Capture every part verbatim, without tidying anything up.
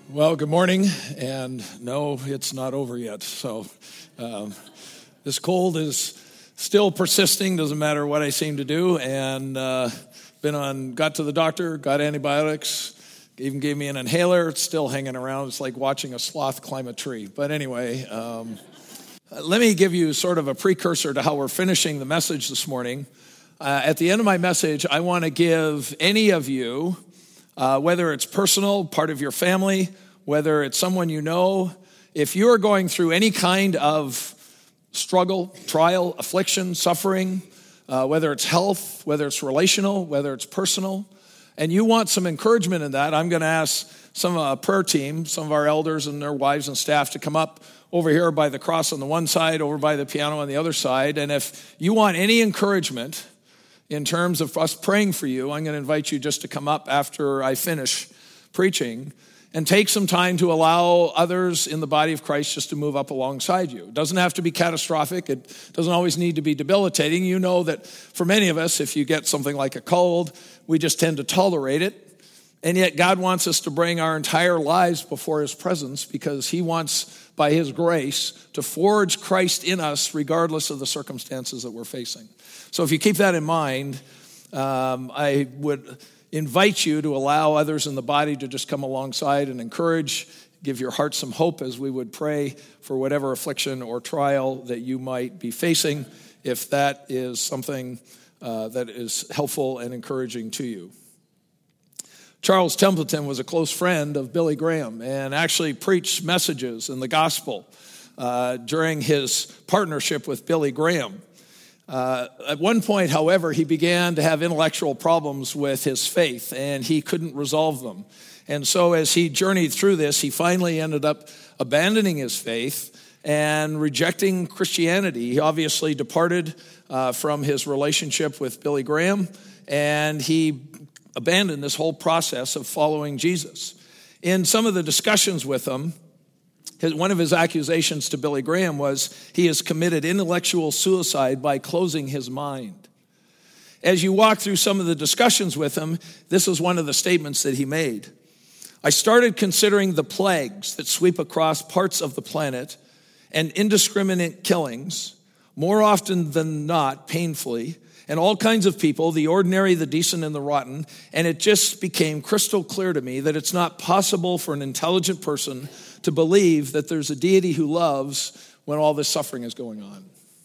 Well, good morning, and no, it's not over yet. So um, this cold is still persisting, doesn't matter what I seem to do, and uh, been on, got to the doctor, got antibiotics, even gave me an inhaler. It's still hanging around. It's like watching a sloth climb a tree. But anyway, um, let me give you sort of a precursor to how we're finishing the message this morning. Uh, at the end of my message, I want to give any of you, Uh, whether it's personal, part of your family, whether it's someone you know, if you are going through any kind of struggle, trial, affliction, suffering, uh, whether it's health, whether it's relational, whether it's personal, and you want some encouragement in that, I'm going to ask some uh, prayer team, some of our elders and their wives and staff to come up over here by the cross on the one side, over by the piano on the other side. And if you want any encouragement in terms of us praying for you, I'm going to invite you just to come up after I finish preaching and take some time to allow others in the body of Christ just to move up alongside you. It doesn't have to be catastrophic. It doesn't always need to be debilitating. You know that for many of us, if you get something like a cold, we just tend to tolerate it. And yet God wants us to bring our entire lives before his presence because he wants, by his grace, to forge Christ in us regardless of the circumstances that we're facing. So if you keep that in mind, um, I would invite you to allow others in the body to just come alongside and encourage, give your heart some hope as we would pray for whatever affliction or trial that you might be facing, if that is something uh, that is helpful and encouraging to you. Charles Templeton was a close friend of Billy Graham and actually preached messages in the gospel uh, during his partnership with Billy Graham. Uh, at one point, however, he began to have intellectual problems with his faith, and he couldn't resolve them. And so as he journeyed through this, he finally ended up abandoning his faith and rejecting Christianity. He obviously departed uh, from his relationship with Billy Graham, and he abandoned this whole process of following Jesus. In some of the discussions with him, His, one of his accusations to Billy Graham was he has committed intellectual suicide by closing his mind. As you walk through some of the discussions with him, this is one of the statements that he made. I started considering the plagues that sweep across parts of the planet and indiscriminate killings, more often than not painfully, and all kinds of people, the ordinary, the decent, and the rotten, and it just became crystal clear to me that it's not possible for an intelligent person to believe that there's a deity who loves when all this suffering is going on.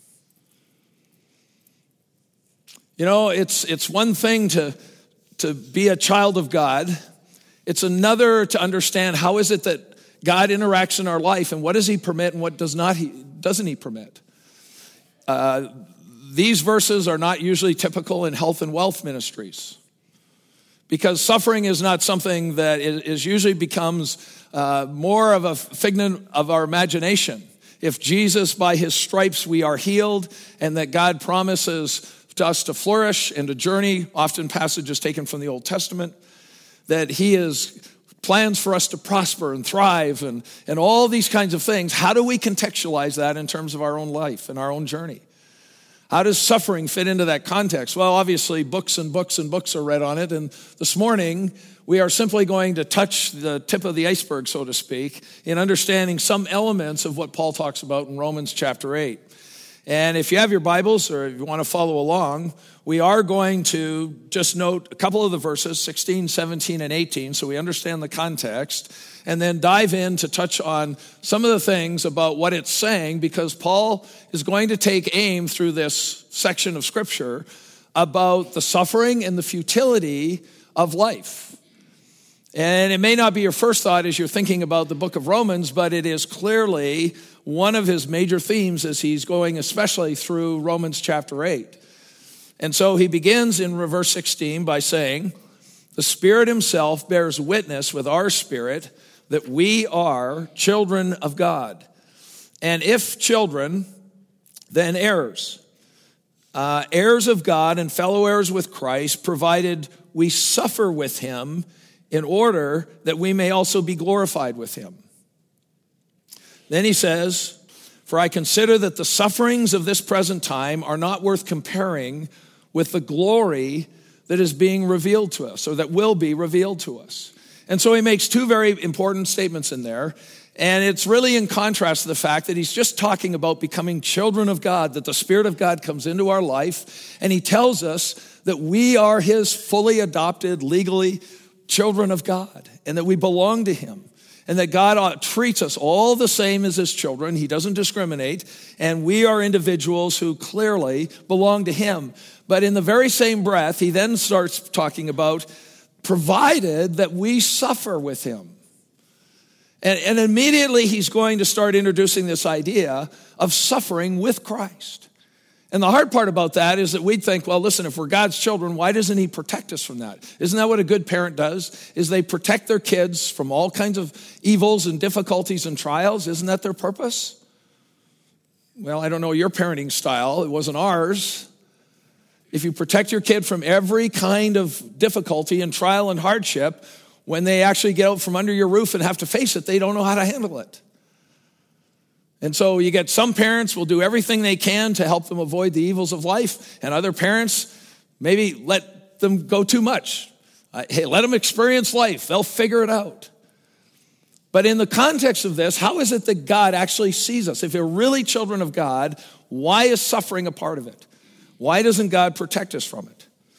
You know, it's it's one thing to, to be a child of God. It's another to understand how is it that God interacts in our life and what does he permit and what does not he doesn't he permit. Uh, these verses are not usually typical in health and wealth ministries because suffering is not something that is, is usually becomes Uh, more of a figment of our imagination. If Jesus, by his stripes, we are healed, and that God promises to us to flourish and to journey, often passages taken from the Old Testament, that he has plans for us to prosper and thrive and, and all these kinds of things. How do we contextualize that in terms of our own life and our own journey? How does suffering fit into that context? Well, obviously, books and books and books are read on it, and this morning, we are simply going to touch the tip of the iceberg, so to speak, in understanding some elements of what Paul talks about in Romans chapter eight. And if you have your Bibles or if you want to follow along, we are going to just note a couple of the verses, sixteen, seventeen, and eighteen, so we understand the context, and then dive in to touch on some of the things about what it's saying, because Paul is going to take aim through this section of Scripture about the suffering and the futility of life. And it may not be your first thought as you're thinking about the book of Romans, but it is clearly one of his major themes as he's going especially through Romans chapter eight. And so he begins in verse sixteen by saying, the Spirit himself bears witness with our spirit that we are children of God. And if children, then heirs. Uh, heirs of God and fellow heirs with Christ, provided we suffer with him in order that we may also be glorified with him. Then he says, for I consider that the sufferings of this present time are not worth comparing with the glory that is being revealed to us, or that will be revealed to us. And so he makes two very important statements in there. And it's really in contrast to the fact that he's just talking about becoming children of God, that the Spirit of God comes into our life, and he tells us that we are his fully adopted, legally children of God, and that we belong to him, and that God treats us all the same as his children. He doesn't discriminate, and we are individuals who clearly belong to him. But in the very same breath, he then starts talking about provided that we suffer with him. And, and immediately he's going to start introducing this idea of suffering with Christ. And the hard part about that is that we'd think, well, listen, if we're God's children, why doesn't he protect us from that? Isn't that what a good parent does? Is they protect their kids from all kinds of evils and difficulties and trials? Isn't that their purpose? Well, I don't know your parenting style. It wasn't ours. If you protect your kid from every kind of difficulty and trial and hardship, when they actually get out from under your roof and have to face it, they don't know how to handle it. And so you get some parents will do everything they can to help them avoid the evils of life, and other parents maybe let them go too much. Uh, hey, let them experience life. They'll figure it out. But in the context of this, how is it that God actually sees us? If we're really children of God, why is suffering a part of it? Why doesn't God protect us from it?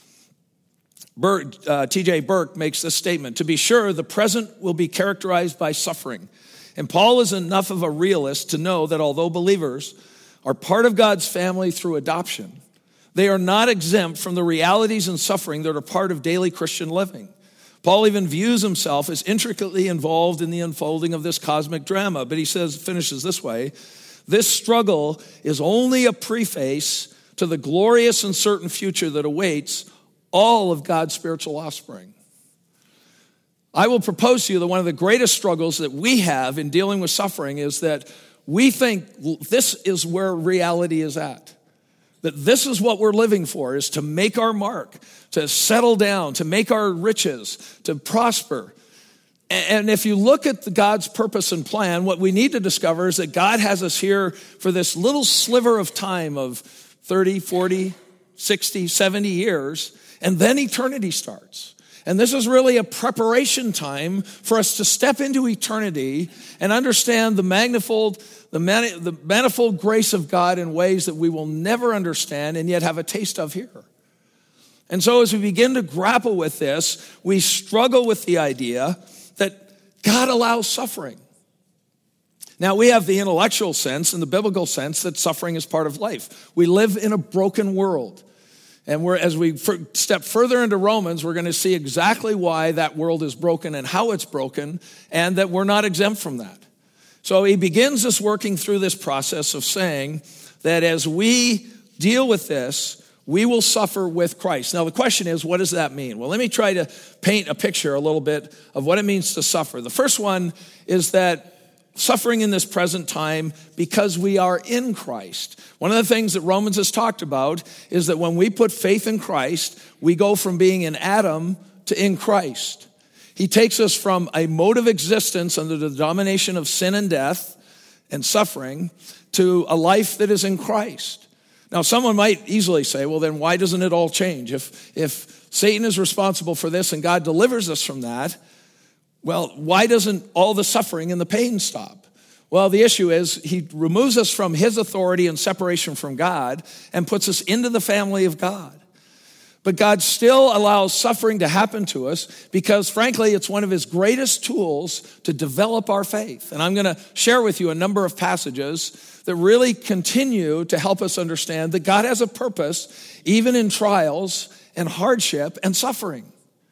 Bert, uh, T J Burke makes this statement: to be sure, the present will be characterized by suffering. And Paul is enough of a realist to know that although believers are part of God's family through adoption, they are not exempt from the realities and suffering that are part of daily Christian living. Paul even views himself as intricately involved in the unfolding of this cosmic drama, but he says, finishes this way: this struggle is only a preface to the glorious and certain future that awaits all of God's spiritual offspring. I will propose to you that one of the greatest struggles that we have in dealing with suffering is that we think this is where reality is at. That this is what we're living for, is to make our mark, to settle down, to make our riches, to prosper. And if you look at God's purpose and plan, what we need to discover is that God has us here for this little sliver of time of thirty, forty, sixty, seventy years, and then eternity starts. And this is really a preparation time for us to step into eternity and understand the manifold, the, mani- the manifold grace of God in ways that we will never understand and yet have a taste of here. And so as we begin to grapple with this, we struggle with the idea that God allows suffering. Now, we have the intellectual sense and the biblical sense that suffering is part of life. We live in a broken world. And we're, as we step further into Romans, we're going to see exactly why that world is broken and how it's broken, and that we're not exempt from that. So he begins this working through this process of saying that as we deal with this, we will suffer with Christ. Now, the question is, what does that mean? Well, let me try to paint a picture a little bit of what it means to suffer. The first one is that suffering in this present time because we are in Christ. One of the things that Romans has talked about is that when we put faith in Christ, we go from being in Adam to in Christ. He takes us from a mode of existence under the domination of sin and death and suffering to a life that is in Christ. Now, someone might easily say, well, then why doesn't it all change? If, if Satan is responsible for this and God delivers us from that, well, why doesn't all the suffering and the pain stop? Well, the issue is he removes us from his authority and separation from God and puts us into the family of God. But God still allows suffering to happen to us because, frankly, it's one of his greatest tools to develop our faith. And I'm going to share with you a number of passages that really continue to help us understand that God has a purpose even in trials and hardship and suffering.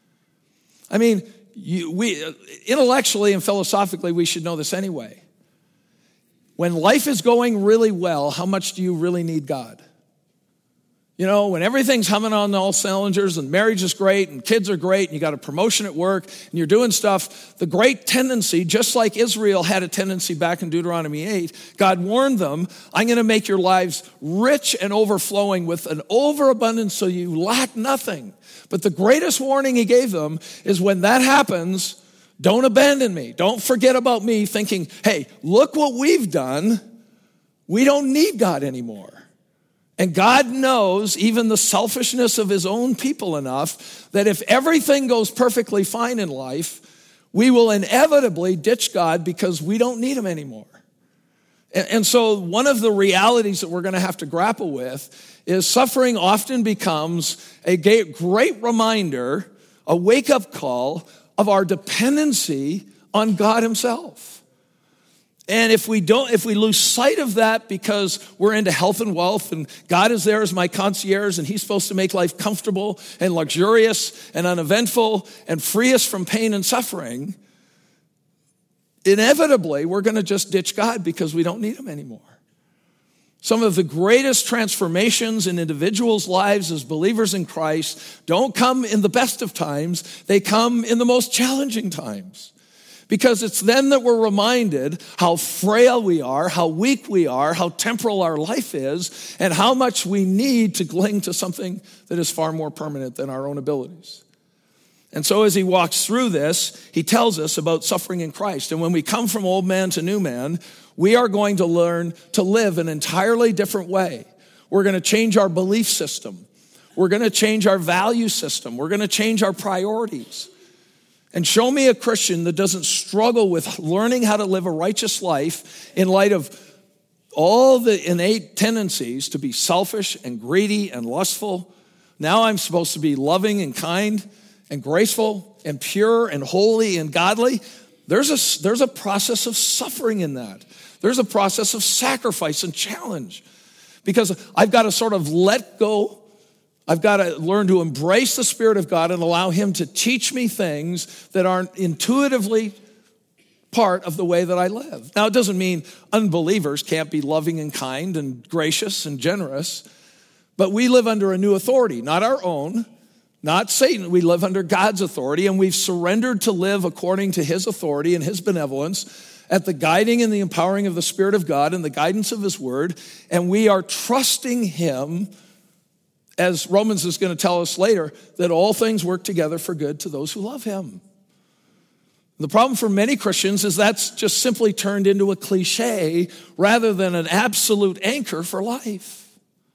I mean, You, we, intellectually and philosophically, we should know this anyway. When life is going really well, how much do you really need God? You know, when everything's humming on all cylinders and marriage is great and kids are great and you got a promotion at work and you're doing stuff, the great tendency, just like Israel had a tendency back in Deuteronomy eight, God warned them, I'm going to make your lives rich and overflowing with an overabundance so you lack nothing. But the greatest warning he gave them is when that happens, don't abandon me. Don't forget about me thinking, hey, look what we've done. We don't need God anymore. And God knows even the selfishness of his own people enough that if everything goes perfectly fine in life, we will inevitably ditch God because we don't need him anymore. And, and so one of the realities that we're going to have to grapple with is suffering often becomes a great reminder, a wake-up call of our dependency on God himself. And if we don't, if we lose sight of that because we're into health and wealth and God is there as my concierge and he's supposed to make life comfortable and luxurious and uneventful and free us from pain and suffering, inevitably we're going to just ditch God because we don't need him anymore. Some of the greatest transformations in individuals' lives as believers in Christ don't come in the best of times, they come in the most challenging times. Because it's then that we're reminded how frail we are, how weak we are, how temporal our life is, and how much we need to cling to something that is far more permanent than our own abilities. And so as he walks through this, he tells us about suffering in Christ. And when we come from old man to new man, we are going to learn to live an entirely different way. We're going to change our belief system. We're going to change our value system. We're going to change our priorities. And show me a Christian that doesn't struggle with learning how to live a righteous life in light of all the innate tendencies to be selfish and greedy and lustful. Now I'm supposed to be loving and kind and graceful and pure and holy and godly. There's a, there's a process of suffering in that. There's a process of sacrifice and challenge. Because I've got to sort of let go. I've got to learn to embrace the Spirit of God and allow him to teach me things that aren't intuitively part of the way that I live. Now, it doesn't mean unbelievers can't be loving and kind and gracious and generous, but we live under a new authority, not our own, not Satan. We live under God's authority, and we've surrendered to live according to his authority and his benevolence at the guiding and the empowering of the Spirit of God and the guidance of his word, and we are trusting him, as Romans is going to tell us later, that all things work together for good to those who love him. The problem for many Christians is that's just simply turned into a cliche rather than an absolute anchor for life.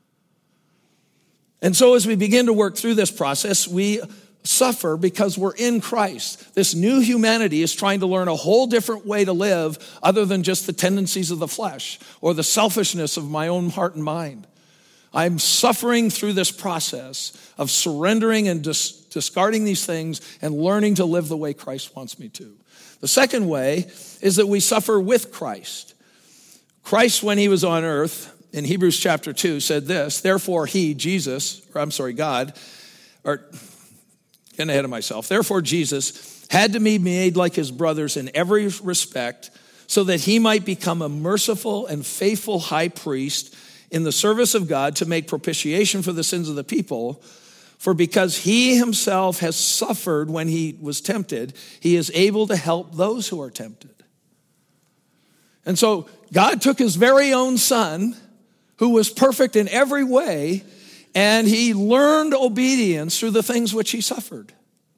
And so as we begin to work through this process, we suffer because we're in Christ. This new humanity is trying to learn a whole different way to live other than just the tendencies of the flesh or the selfishness of my own heart and mind. I'm suffering through this process of surrendering and dis- discarding these things and learning to live the way Christ wants me to. The second way is that we suffer with Christ. Christ, when he was on earth, in Hebrews chapter two, said this, therefore he, Jesus, or I'm sorry, God, or getting ahead of myself, therefore Jesus had to be made like his brothers in every respect so that he might become a merciful and faithful high priest in the service of God to make propitiation for the sins of the people. For because he himself has suffered when he was tempted, he is able to help those who are tempted. And so God took his very own son, who was perfect in every way, and he learned obedience through the things which he suffered.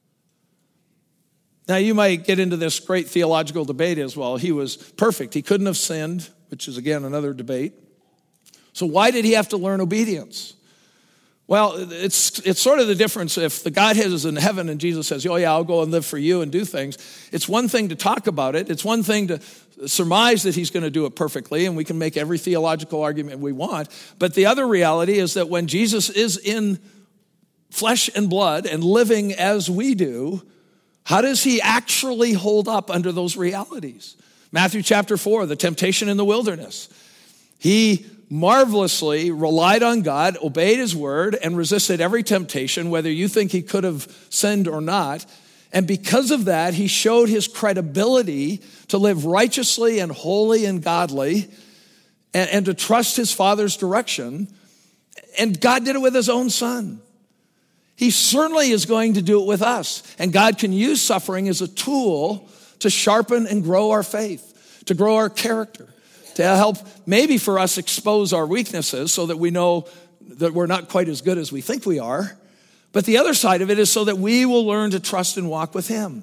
Now you might get into this great theological debate as well. He was perfect. He couldn't have sinned, which is again another debate. So why did he have to learn obedience? Well, it's it's sort of the difference if the Godhead is in heaven and Jesus says, oh yeah, I'll go and live for you and do things. It's one thing to talk about it. It's one thing to surmise that he's going to do it perfectly, and we can make every theological argument we want. But the other reality is that when Jesus is in flesh and blood and living as we do, how does he actually hold up under those realities? Matthew chapter four, the temptation in the wilderness. He marvelously relied on God, obeyed his word, and resisted every temptation, whether you think he could have sinned or not. And because of that, he showed his credibility to live righteously and holy and godly and, and to trust his Father's direction. And God did it with his own son. He certainly is going to do it with us. And God can use suffering as a tool to sharpen and grow our faith, to grow our character, to help maybe for us expose our weaknesses so that we know that we're not quite as good as we think we are. But the other side of it is so that we will learn to trust and walk with him.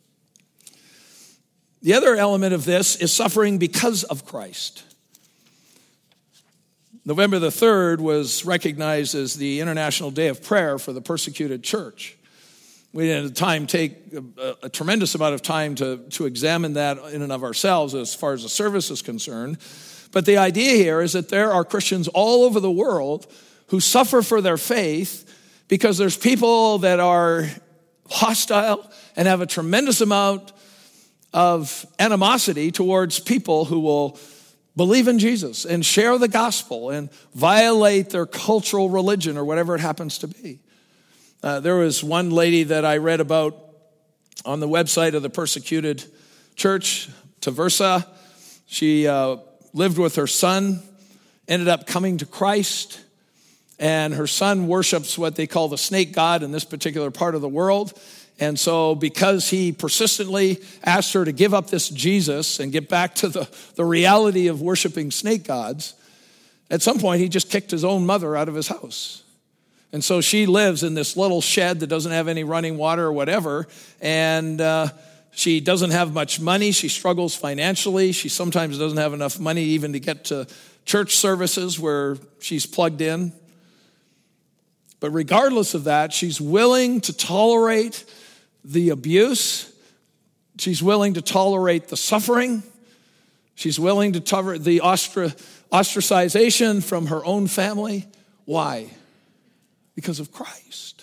The other element of this is suffering because of Christ. November the third was recognized as the International Day of Prayer for the Persecuted Church. We didn't at the time take a, a tremendous amount of time to, to examine that in and of ourselves as far as the service is concerned. But the idea here is that there are Christians all over the world who suffer for their faith because there's people that are hostile and have a tremendous amount of animosity towards people who will believe in Jesus and share the gospel and violate their cultural religion or whatever it happens to be. Uh, there was one lady that I read about on the website of the persecuted church, Taversa. She uh, lived with her son, ended up coming to Christ, and her son worships what they call the snake god in this particular part of the world. And so because he persistently asked her to give up this Jesus and get back to the, the reality of worshiping snake gods, at some point he just kicked his own mother out of his house. And so she lives in this little shed that doesn't have any running water or whatever, and uh, she doesn't have much money. She struggles financially. She sometimes doesn't have enough money even to get to church services where she's plugged in. But regardless of that, she's willing to tolerate the abuse. She's willing to tolerate the suffering. She's willing to tolerate the ostra- ostracization from her own family. Why? Because of Christ.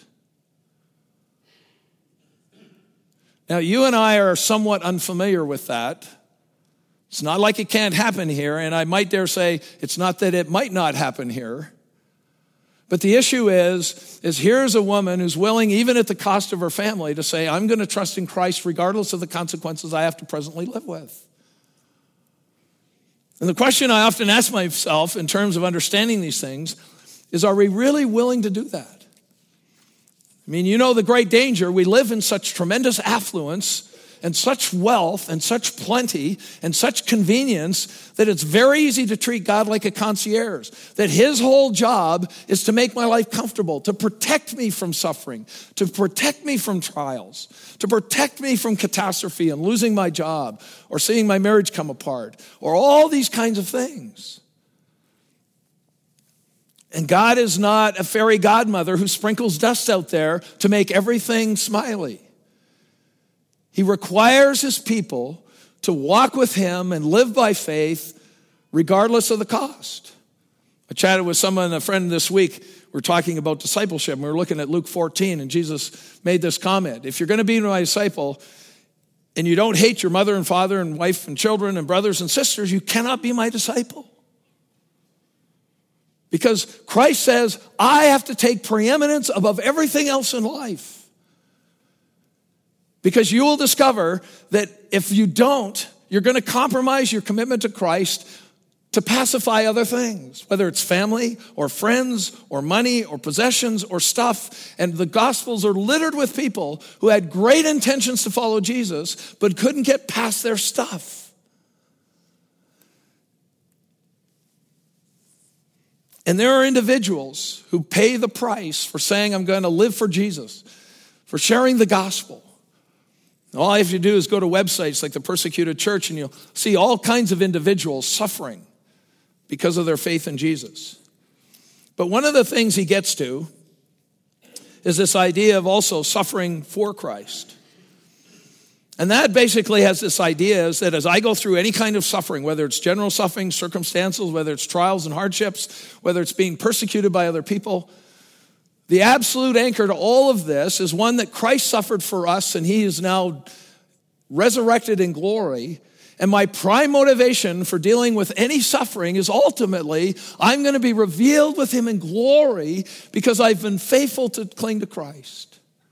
Now, you and I are somewhat unfamiliar with that. It's not like it can't happen here, and I might dare say it's not that it might not happen here. But the issue is, is here's a woman who's willing, even at the cost of her family, to say, I'm going to trust in Christ regardless of the consequences I have to presently live with. And the question I often ask myself in terms of understanding these things is, are we really willing to do that? I mean, you know the great danger. We live in such tremendous affluence and such wealth and such plenty and such convenience that it's very easy to treat God like a concierge, that his whole job is to make my life comfortable, to protect me from suffering, to protect me from trials, to protect me from catastrophe and losing my job or seeing my marriage come apart or all these kinds of things. And God is not a fairy godmother who sprinkles dust out there to make everything smiley. He requires his people to walk with him and live by faith regardless of the cost. I chatted with someone, a friend this week. We're talking about discipleship, and we were looking at Luke fourteen, and Jesus made this comment. If you're going to be my disciple and you don't hate your mother and father and wife and children and brothers and sisters, you cannot be my disciple. Because Christ says, I have to take preeminence above everything else in life. Because you will discover that if you don't, you're going to compromise your commitment to Christ to pacify other things, whether it's family or friends or money or possessions or stuff. And the Gospels are littered with people who had great intentions to follow Jesus, but couldn't get past their stuff. And there are individuals who pay the price for saying, I'm going to live for Jesus, for sharing the gospel. All I have to do is go to websites like the Persecuted Church, and you'll see all kinds of individuals suffering because of their faith in Jesus. But one of the things he gets to is this idea of also suffering for Christ. And that basically has this idea is that as I go through any kind of suffering, whether it's general suffering, circumstantial, whether it's trials and hardships, whether it's being persecuted by other people, the absolute anchor to all of this is one that Christ suffered for us, and he is now resurrected in glory. And my prime motivation for dealing with any suffering is ultimately I'm going to be revealed with him in glory because I've been faithful to cling to Christ.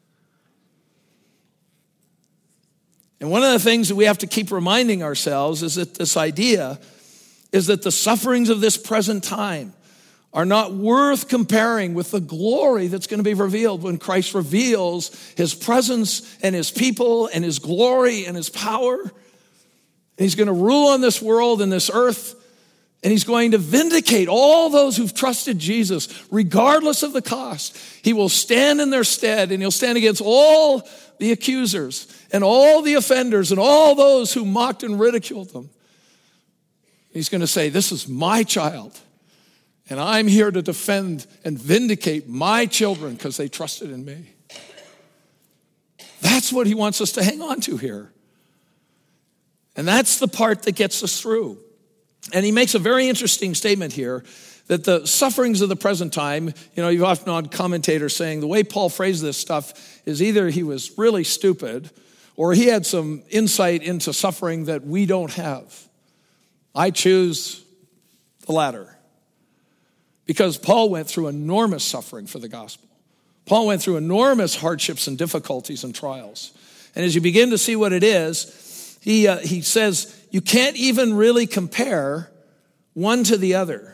And one of the things that we have to keep reminding ourselves is that this idea is that the sufferings of this present time are not worth comparing with the glory that's going to be revealed when Christ reveals his presence and his people and his glory and his power. And he's going to rule on this world and this earth, and he's going to vindicate all those who've trusted Jesus regardless of the cost. He will stand in their stead, and he'll stand against all the accusers and all the offenders and all those who mocked and ridiculed them. He's going to say, this is my child, and I'm here to defend and vindicate my children because they trusted in me. That's what he wants us to hang on to here. And that's the part that gets us through. And he makes a very interesting statement here that the sufferings of the present time, you know, you've often had commentators saying the way Paul phrased this stuff is either he was really stupid or he had some insight into suffering that we don't have. I choose the latter. Because Paul went through enormous suffering for the gospel. Paul went through enormous hardships and difficulties and trials. And as you begin to see what it is, he, uh, he says, you can't even really compare one to the other.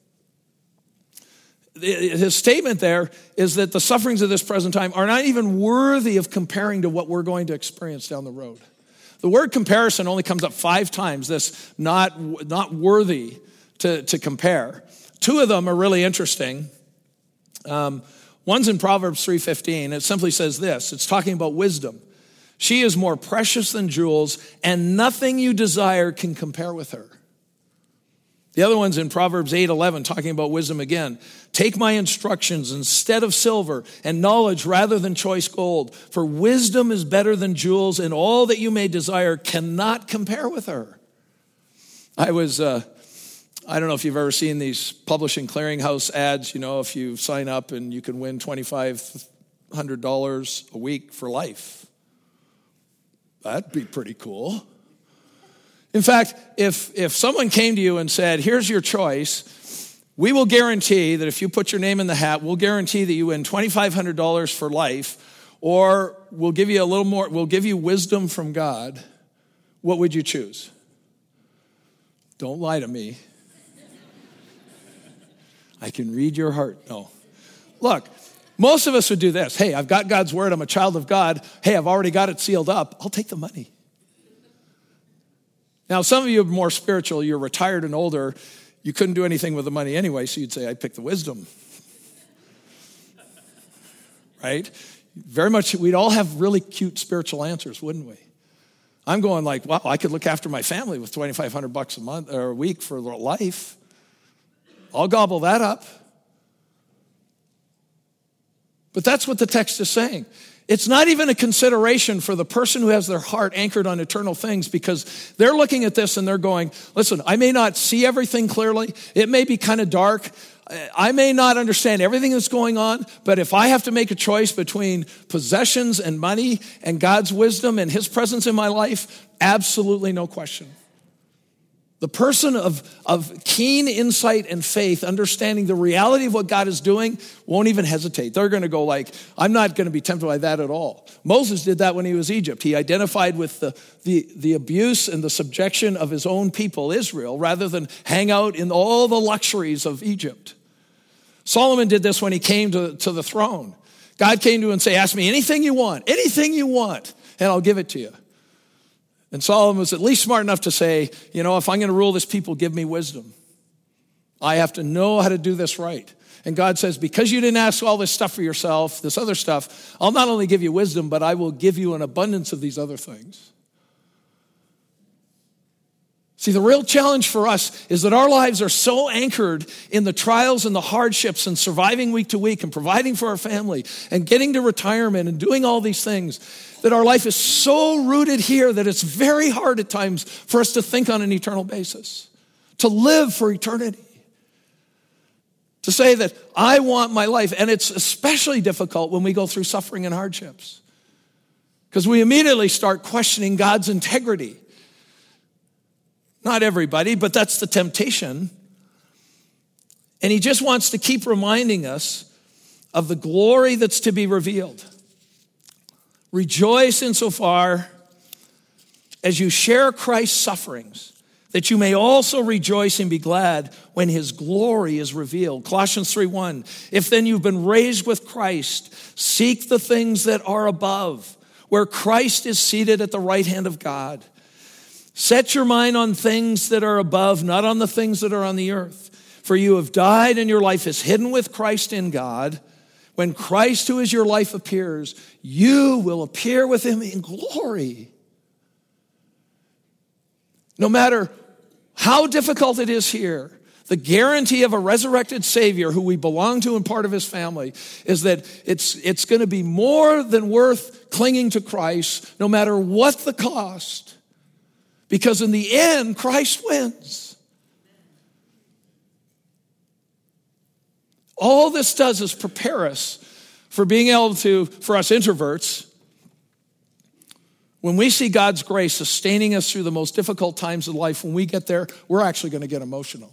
His statement there is that the sufferings of this present time are not even worthy of comparing to what we're going to experience down the road. The word comparison only comes up five times, this not, not worthy to, to compare. Two of them are really interesting. Um, one's in Proverbs three fifteen. It simply says this. It's talking about wisdom. She is more precious than jewels, and nothing you desire can compare with her. The other one's in Proverbs eight eleven, talking about wisdom again. Take my instructions instead of silver, and knowledge rather than choice gold. For wisdom is better than jewels, and all that you may desire cannot compare with her. I was... Uh, I don't know if you've ever seen these publishing clearinghouse ads, you know, if you sign up and you can win twenty-five hundred dollars a week for life. That'd be pretty cool. In fact, if, if someone came to you and said, here's your choice, we will guarantee that if you put your name in the hat, we'll guarantee that you win twenty-five hundred dollars for life, or we'll give you a little more, we'll give you wisdom from God, what would you choose? Don't lie to me. I can read your heart. No. Look, most of us would do this. Hey, I've got God's word. I'm a child of God. Hey, I've already got it sealed up. I'll take the money. Now, some of you are more spiritual. You're retired and older. You couldn't do anything with the money anyway, so you'd say, I pick the wisdom. Right? Very much, we'd all have really cute spiritual answers, wouldn't we? I'm going like, wow, I could look after my family with twenty-five hundred bucks a month or a week for life. I'll gobble that up. But that's what the text is saying. It's not even a consideration for the person who has their heart anchored on eternal things, because they're looking at this and they're going, listen, I may not see everything clearly. It may be kind of dark. I may not understand everything that's going on, but if I have to make a choice between possessions and money and God's wisdom and his presence in my life, absolutely no question. The person of, of keen insight and faith, understanding the reality of what God is doing, won't even hesitate. They're going to go like, I'm not going to be tempted by that at all. Moses did that when he was in Egypt. He identified with the, the, the abuse and the subjection of his own people, Israel, rather than hang out in all the luxuries of Egypt. Solomon did this when he came to, to the throne. God came to him and said, ask me anything you want, anything you want, and I'll give it to you. And Solomon was at least smart enough to say, you know, if I'm going to rule this people, give me wisdom. I have to know how to do this right. And God says, because you didn't ask all this stuff for yourself, this other stuff, I'll not only give you wisdom, but I will give you an abundance of these other things. See, the real challenge for us is that our lives are so anchored in the trials and the hardships and surviving week to week and providing for our family and getting to retirement and doing all these things, that our life is so rooted here that it's very hard at times for us to think on an eternal basis, to live for eternity, to say that I want my life. And it's especially difficult when we go through suffering and hardships, because we immediately start questioning God's integrity. Not everybody, but that's the temptation. And he just wants to keep reminding us of the glory that's to be revealed. Rejoice insofar as you share Christ's sufferings, that you may also rejoice and be glad when his glory is revealed. Colossians three one, if then you've been raised with Christ, seek the things that are above, where Christ is seated at the right hand of God. Set your mind on things that are above, not on the things that are on the earth. For you have died and your life is hidden with Christ in God. When Christ, who is your life, appears, you will appear with him in glory. No matter how difficult it is here, The guarantee of a resurrected Savior who we belong to and part of his family is that it's, it's going to be more than worth clinging to Christ no matter what the cost. Because in the end, Christ wins. All this does is prepare us for being able to, for us introverts, when we see God's grace sustaining us through the most difficult times of life, when we get there, we're actually going to get emotional.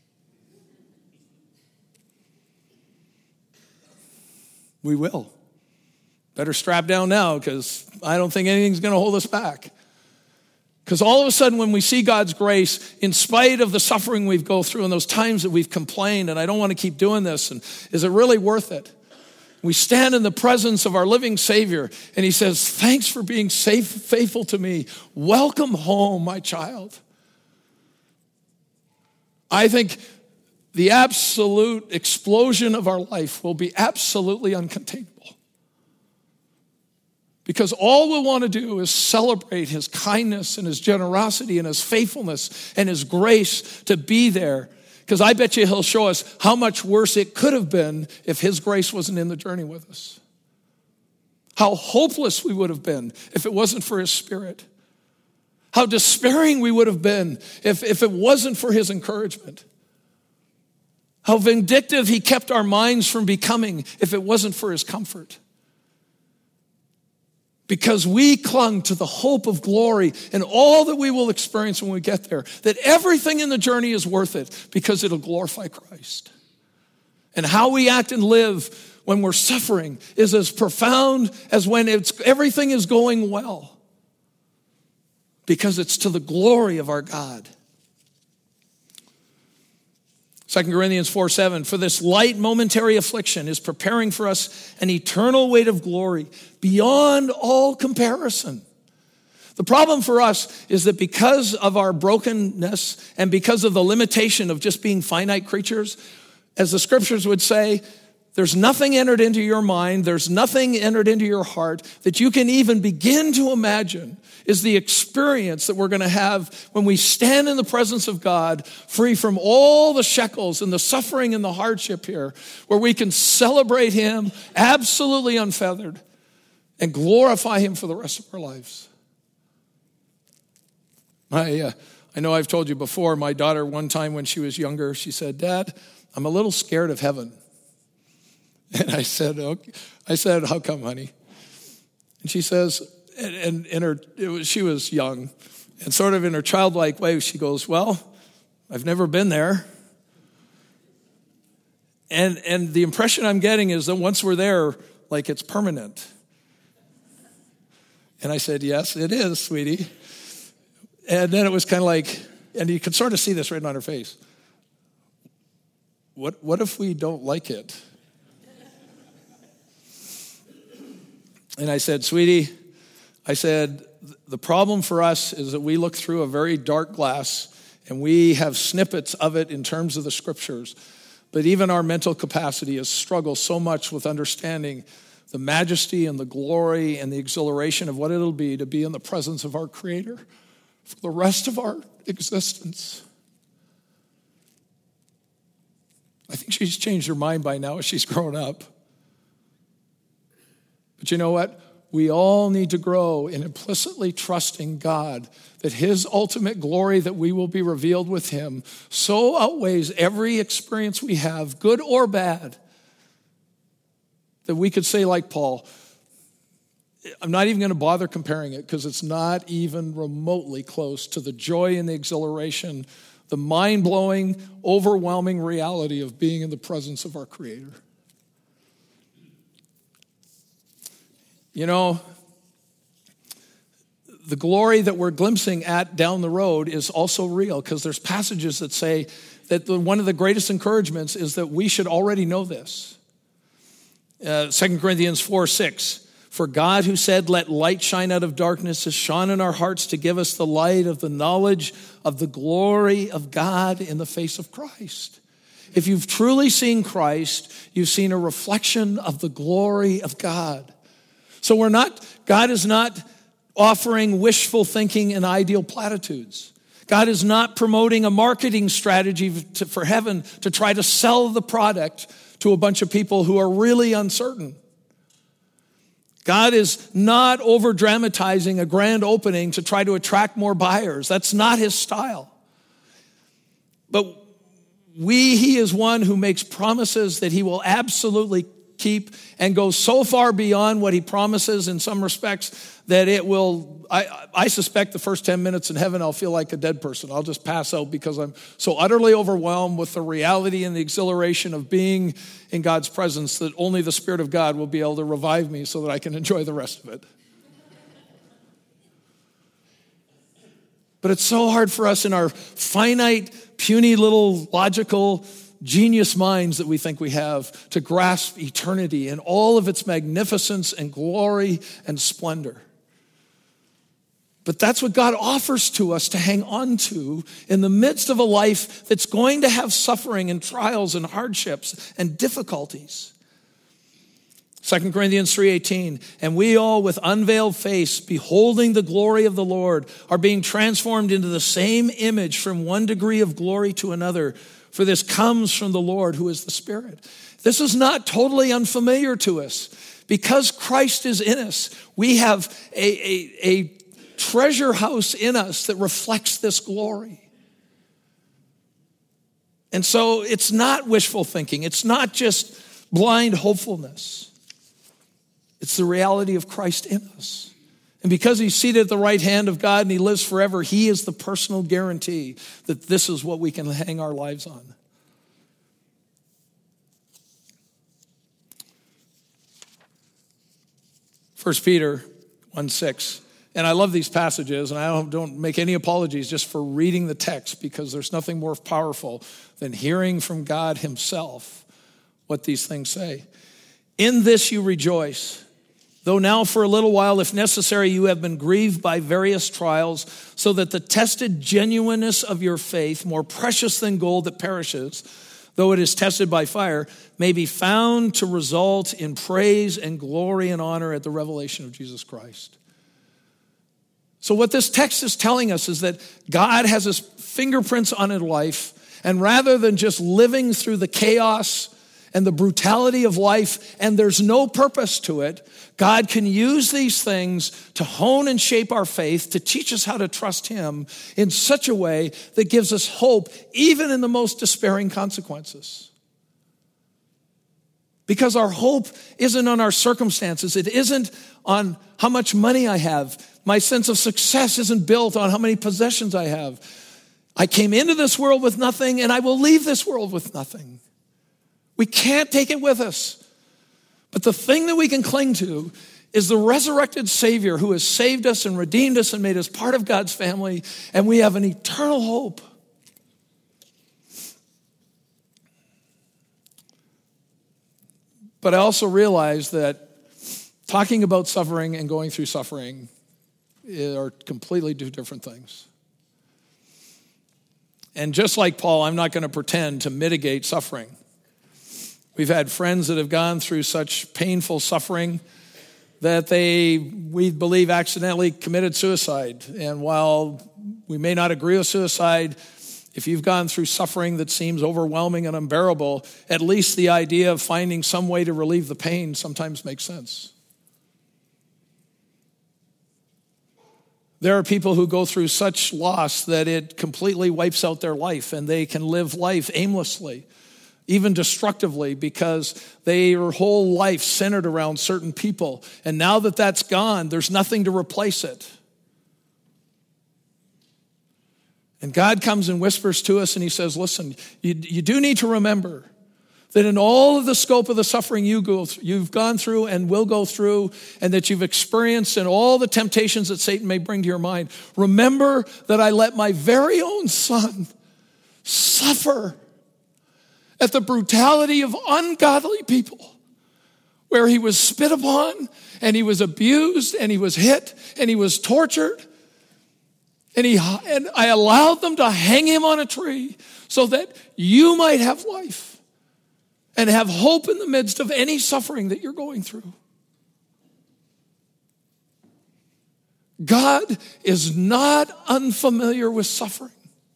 We will. Better strap down now, because I don't think anything's going to hold us back. Because all of a sudden when we see God's grace, in spite of the suffering we've go through and those times that we've complained, and I don't want to keep doing this, and is it really worth it? We stand in the presence of our living Savior, and he says, thanks for being safe, faithful to me. Welcome home, my child. I think the absolute explosion of our life will be absolutely uncontainable. Because all we'll want to do is celebrate his kindness and his generosity and his faithfulness and his grace to be there. Because I bet you he'll show us how much worse it could have been if his grace wasn't in the journey with us. How hopeless we would have been if it wasn't for his Spirit. How despairing we would have been if, if it wasn't for his encouragement. How vindictive he kept our minds from becoming if it wasn't for his comfort. Because we clung to the hope of glory and all that we will experience when we get there, that everything in the journey is worth it because it'll glorify Christ. And how we act and live when we're suffering is as profound as when it's, everything is going well, because it's to the glory of our God. Second Corinthians four seven, for this light momentary affliction is preparing for us an eternal weight of glory beyond all comparison. The problem for us is that because of our brokenness and because of the limitation of just being finite creatures, as the scriptures would say, there's nothing entered into your mind, there's nothing entered into your heart that you can even begin to imagine is the experience that we're going to have when we stand in the presence of God, free from all the shekels and the suffering and the hardship here, where we can celebrate him absolutely unfeathered and glorify him for the rest of our lives. I, uh, I know I've told you before, my daughter one time when she was younger, she said, Dad, I'm a little scared of heaven. And I said, okay. I said, how come, honey? And she says, and, and in her, it was, she was young, and sort of in her childlike way, she goes, well, I've never been there. And and the impression I'm getting is that once we're there, like it's permanent. And I said, yes, it is, sweetie. And then it was kind of like, and you could sort of see this written on her face. What what if we don't like it? And I said, sweetie, I said, the problem for us is that we look through a very dark glass and we have snippets of it in terms of the scriptures. But even our mental capacity has struggled so much with understanding the majesty and the glory and the exhilaration of what it'll be to be in the presence of our Creator for the rest of our existence. I think she's changed her mind by now as she's grown up. But you know what? We all need to grow in implicitly trusting God that his ultimate glory that we will be revealed with him so outweighs every experience we have, good or bad, that we could say like Paul, I'm not even going to bother comparing it because it's not even remotely close to the joy and the exhilaration, the mind-blowing, overwhelming reality of being in the presence of our Creator. You know, the glory that we're glimpsing at down the road is also real, because there's passages that say that the, one of the greatest encouragements is that we should already know this. Uh, Second Corinthians four six, for God who said, let light shine out of darkness has shone in our hearts to give us the light of the knowledge of the glory of God in the face of Christ. If you've truly seen Christ, you've seen a reflection of the glory of God. So we're not, God is not offering wishful thinking and ideal platitudes. God is not promoting a marketing strategy to, for heaven to try to sell the product to a bunch of people who are really uncertain. God is not over-dramatizing a grand opening to try to attract more buyers. That's not his style. But we, he is one who makes promises that he will absolutely keep and goes so far beyond what he promises in some respects that it will, I, I suspect the first ten minutes in heaven I'll feel like a dead person. I'll just pass out because I'm so utterly overwhelmed with the reality and the exhilaration of being in God's presence that only the Spirit of God will be able to revive me so that I can enjoy the rest of it. But it's so hard for us in our finite, puny little logical genius minds that we think we have to grasp eternity and all of its magnificence and glory and splendor. But that's what God offers to us to hang on to in the midst of a life that's going to have suffering and trials and hardships and difficulties. Second Corinthians three eighteen, and we all with unveiled face, beholding the glory of the Lord, are being transformed into the same image from one degree of glory to another. For this comes from the Lord who is the Spirit. This is not totally unfamiliar to us. Because Christ is in us, we have a, a, a treasure house in us that reflects this glory. And so it's not wishful thinking. It's not just blind hopefulness. It's the reality of Christ in us. And because he's seated at the right hand of God and he lives forever, he is the personal guarantee that this is what we can hang our lives on. First Peter one six. And I love these passages, and I don't, don't make any apologies just for reading the text, because there's nothing more powerful than hearing from God himself what these things say. In this you rejoice, though now for a little while, if necessary, you have been grieved by various trials, so that the tested genuineness of your faith, more precious than gold that perishes, though it is tested by fire, may be found to result in praise and glory and honor at the revelation of Jesus Christ. So what this text is telling us is that God has his fingerprints on his life, and rather than just living through the chaos and the brutality of life, and there's no purpose to it, God can use these things to hone and shape our faith, to teach us how to trust him in such a way that gives us hope, even in the most despairing consequences. Because our hope isn't on our circumstances. It isn't on how much money I have. My sense of success isn't built on how many possessions I have. I came into this world with nothing, and I will leave this world with nothing. We can't take it with us. But the thing that we can cling to is the resurrected Savior who has saved us and redeemed us and made us part of God's family, and we have an eternal hope. But I also realize that talking about suffering and going through suffering are completely two different things. And just like Paul, I'm not going to pretend to mitigate suffering. We've had friends that have gone through such painful suffering that they, we believe, accidentally committed suicide. And while we may not agree with suicide, if you've gone through suffering that seems overwhelming and unbearable, at least the idea of finding some way to relieve the pain sometimes makes sense. There are people who go through such loss that it completely wipes out their life, and they can live life aimlessly, even destructively, because their whole life centered around certain people. And now that that's gone, there's nothing to replace it. And God comes and whispers to us and he says, listen, you, you do need to remember that in all of the scope of the suffering you go through, you've gone through and will go through, and that you've experienced, and all the temptations that Satan may bring to your mind, remember that I let my very own son suffer at the brutality of ungodly people, where he was spit upon, and he was abused, and he was hit, and he was tortured. And, he, and I allowed them to hang him on a tree so that you might have life and have hope in the midst of any suffering that you're going through. God is not unfamiliar with suffering.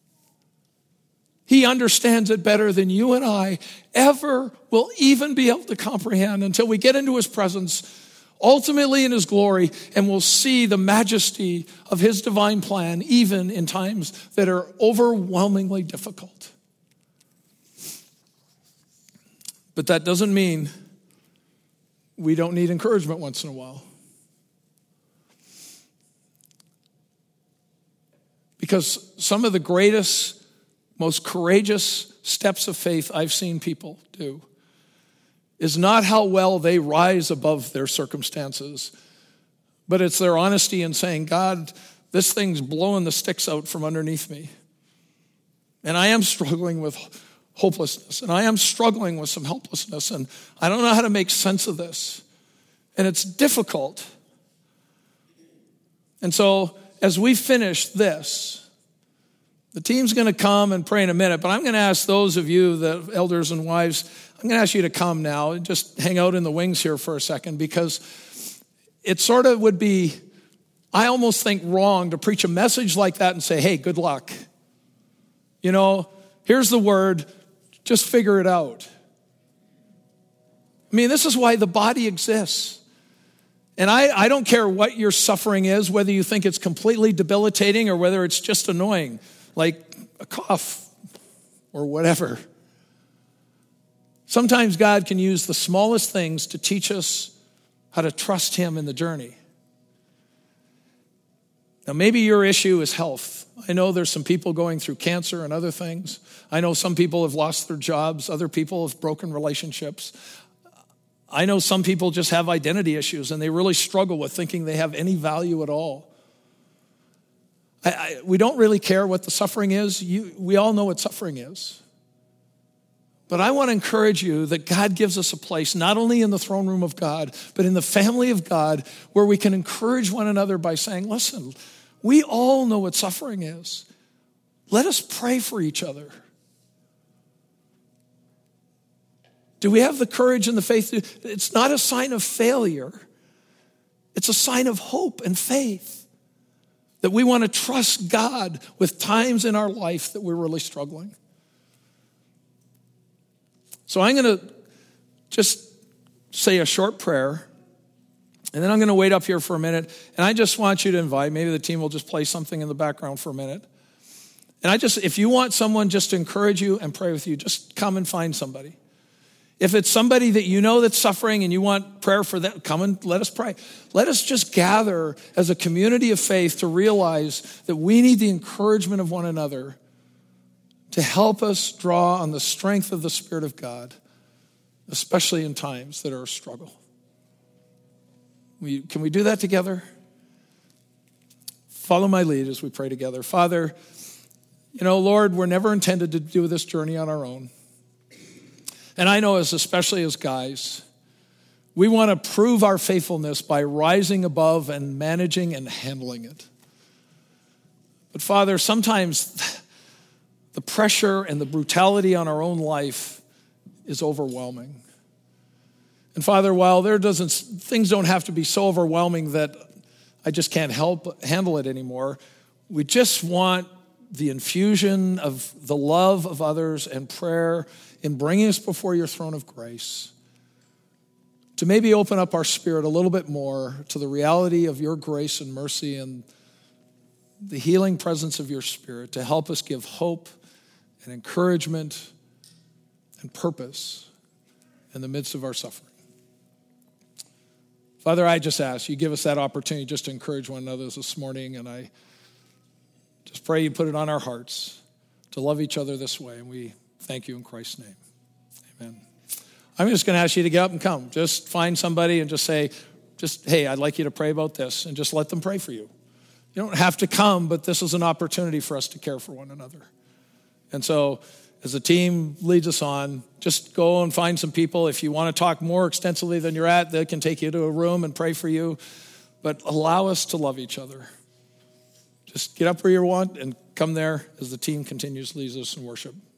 He understands it better than you and I ever will even be able to comprehend until we get into his presence, ultimately in his glory, and we'll see the majesty of his divine plan, even in times that are overwhelmingly difficult. But that doesn't mean we don't need encouragement once in a while. Because some of the greatest, most courageous steps of faith I've seen people do is not how well they rise above their circumstances, but it's their honesty in saying, God, this thing's blowing the sticks out from underneath me. And I am struggling with hopelessness, and I am struggling with some helplessness, and I don't know how to make sense of this. And it's difficult. And so as we finish this, the team's going to come and pray in a minute, but I'm going to ask those of you, the elders and wives, I'm going to ask you to come now and just hang out in the wings here for a second, because it sort of would be, I almost think, wrong to preach a message like that and say, hey, good luck. You know, here's the word, just figure it out. I mean, this is why the body exists. And I, I don't care what your suffering is, whether you think it's completely debilitating or whether it's just annoying, like a cough or whatever. Sometimes God can use the smallest things to teach us how to trust him in the journey. Now, maybe your issue is health. I know there's some people going through cancer and other things. I know some people have lost their jobs. Other people have broken relationships. I know some people just have identity issues and they really struggle with thinking they have any value at all. I, I, we don't really care what the suffering is. You, we all know what suffering is. But I want to encourage you that God gives us a place, not only in the throne room of God, but in the family of God, where we can encourage one another by saying, listen, we all know what suffering is. Let us pray for each other. Do we have the courage and the faith? It's not a sign of failure. It's a sign of hope and faith that we want to trust God with times in our life that we're really struggling. So I'm going to just say a short prayer, and then I'm going to wait up here for a minute, and I just want you to invite, maybe the team will just play something in the background for a minute. And I just, if you want someone just to encourage you and pray with you, just come and find somebody. If it's somebody that you know that's suffering and you want prayer for them, come and let us pray. Let us just gather as a community of faith to realize that we need the encouragement of one another to help us draw on the strength of the Spirit of God, especially in times that are a struggle. We, can we do that together? Follow my lead as we pray together. Father, you know, Lord, we're never intended to do this journey on our own. And I know, as especially as guys, we want to prove our faithfulness by rising above and managing and handling it. But Father, sometimes the pressure and the brutality on our own life is overwhelming. And Father, while there doesn't, things don't have to be so overwhelming that I just can't help handle it anymore, we just want the infusion of the love of others and prayer in bringing us before your throne of grace to maybe open up our spirit a little bit more to the reality of your grace and mercy and the healing presence of your Spirit to help us give hope and encouragement and purpose in the midst of our suffering. Father, I just ask you give us that opportunity just to encourage one another this morning, and I just pray you put it on our hearts to love each other this way, and we thank you in Christ's name. Amen. I'm just going to ask you to get up and come. Just find somebody and just say, just, hey, I'd like you to pray about this, and just let them pray for you. You don't have to come, but this is an opportunity for us to care for one another. And so as the team leads us on, just go and find some people. If you want to talk more extensively than you're at, they can take you to a room and pray for you. But allow us to love each other. Just get up where you want and come there as the team continues to lead us in worship.